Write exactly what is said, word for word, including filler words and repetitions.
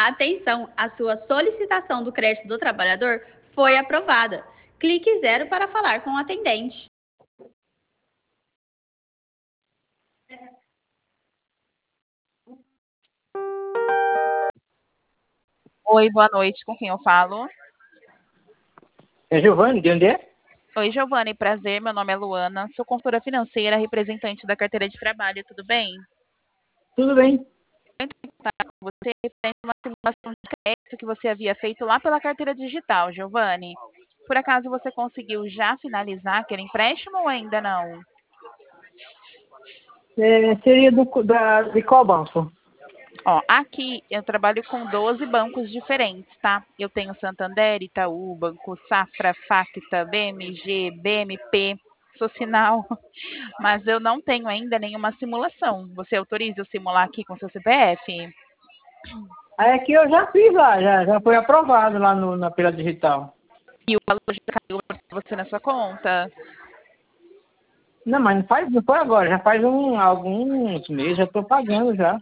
Atenção, a sua solicitação do crédito do trabalhador foi aprovada. Clique zero para falar com o atendente. Oi, boa noite. Com quem eu falo? É Giovanni, de onde é? Oi, Giovanni, prazer. Meu nome é Luana. Sou consultora financeira, representante da carteira de trabalho. Tudo bem? Tudo bem. Você referente a uma simulação de crédito que você havia feito lá pela carteira digital, Giovanni. Por acaso você conseguiu já finalizar aquele empréstimo ou ainda não? É, seria do, da, de qual banco? Ó, aqui eu trabalho com doze bancos diferentes, tá? Eu tenho Santander, Itaú, Banco Safra, Facta, B M G, B M P, Socinal, mas eu não tenho ainda nenhuma simulação. Você autoriza eu simular aqui com seu C P F? É que eu já fiz lá, já, já foi aprovado lá no, na pela digital. E o valor já caiu para você na sua conta? Não, mas não faz, não foi agora, já faz um, alguns meses, já estou pagando já.